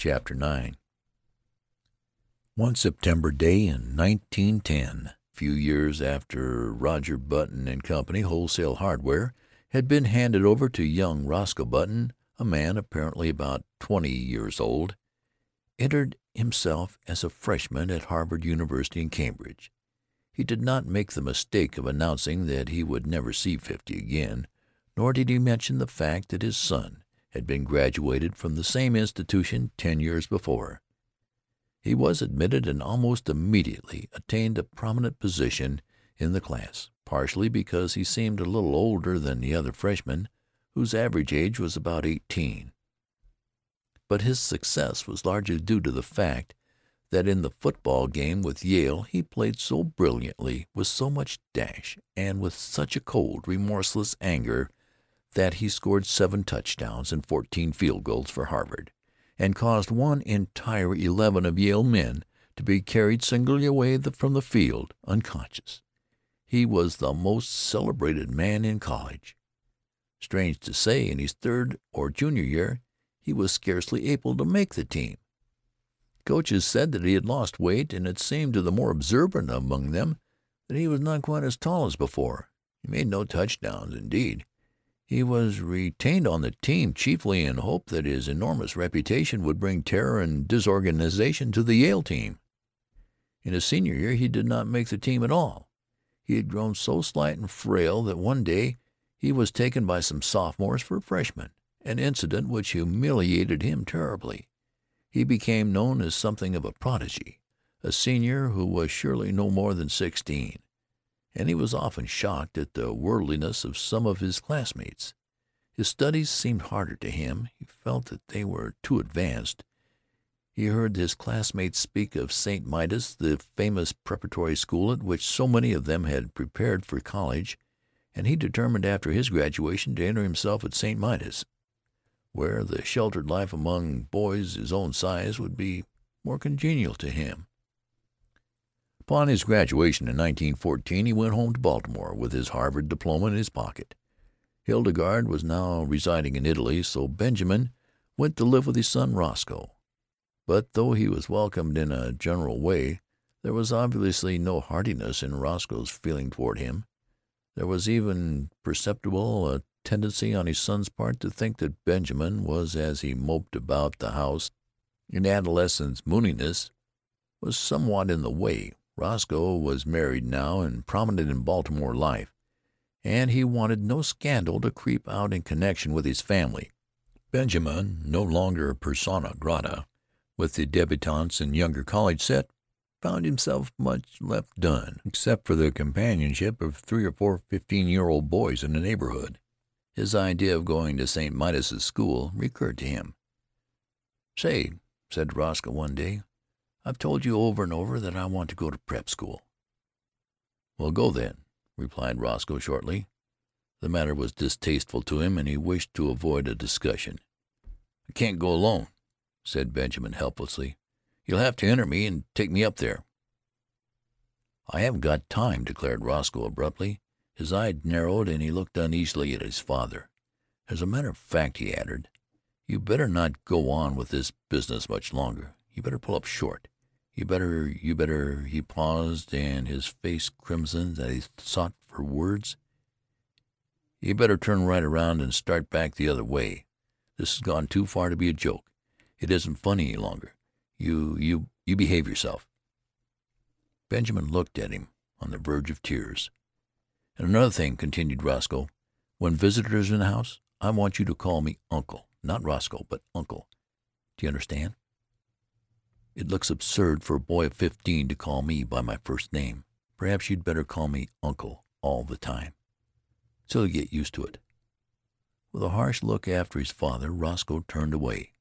Chapter 9 One September day in 1910, a few years after Roger Button and Company, Wholesale Hardware, had been handed over to young Roscoe Button, a man apparently about 20 years old, entered himself as a freshman at Harvard University in Cambridge. He did not make the mistake of announcing that he would never see 50 again, nor did he mention the fact that his son had been graduated from the same institution 10 years before. He was admitted and almost immediately attained a prominent position in the class, partially because he seemed a little older than the other freshmen, whose average age was about 18. But his success was largely due to the fact that in the football game with Yale he played so brilliantly, with so much dash, and with such a cold, remorseless anger that he scored 7 touchdowns and 14 field goals for Harvard, and caused one entire 11 of Yale men to be carried singly away from the field, unconscious. He was the most celebrated man in college. Strange to say, in his third or junior year he was scarcely able to make the team. Coaches said that he had lost weight, and it seemed to the more observant among them that he was not quite as tall as before. He made no touchdowns, indeed. He was retained on the team chiefly in hope that his enormous reputation would bring terror and disorganization to the Yale team. In his senior year he did not make the team at all. He had grown so slight and frail that one day he was taken by some sophomores for a freshman, an incident which humiliated him terribly. He became known as something of a prodigy, a senior who was surely no more than 16. And he was often shocked at the worldliness of some of his classmates. His studies seemed harder to him. He felt that they were too advanced. He heard his classmates speak of St. Midas, the famous preparatory school at which so many of them had prepared for college, and he determined after his graduation to enter himself at St. Midas, where the sheltered life among boys his own size would be more congenial to him. Upon his graduation in 1914 he went home to Baltimore with his Harvard diploma in his pocket. Hildegarde was now residing in Italy, so Benjamin went to live with his son Roscoe. But though he was welcomed in a general way, there was obviously no heartiness in Roscoe's feeling toward him. There was even perceptible a tendency on his son's part to think that Benjamin was, as he moped about the house in adolescent mooniness, was somewhat in the way. Roscoe was married now and prominent in Baltimore life, and he wanted no scandal to creep out in connection with his family. Benjamin, no longer persona grata with the debutantes and younger college set, found himself much left done, except for the companionship of 3 or 4 15-year-old boys in the neighborhood. His idea of going to St. Midas's school recurred to him. "Say," said Roscoe one day, "I've told you over and over that I want to go to prep school." "Well, go then," replied Roscoe shortly. The matter was distasteful to him, and he wished to avoid a discussion. "I can't go alone," said Benjamin helplessly. "You'll have to enter me and take me up there." "I haven't got time," declared Roscoe abruptly. His eye narrowed, and he looked uneasily at his father. "As a matter of fact," he added, "you better not go on with this business much longer. You better pull up short. You better," he paused, and his face crimsoned as he sought for words. "You better turn right around and start back the other way. This has gone too far to be a joke. It isn't funny any longer. You behave yourself." Benjamin looked at him on the verge of tears. "And another thing," continued Roscoe, "when visitors are in the house, I want you to call me Uncle. Not Roscoe, but Uncle. Do you understand? It looks absurd for a boy of 15 to call me by my first name. Perhaps you'd better call me Uncle all the time, till you get used to it." With a harsh look after his father, Roscoe turned away.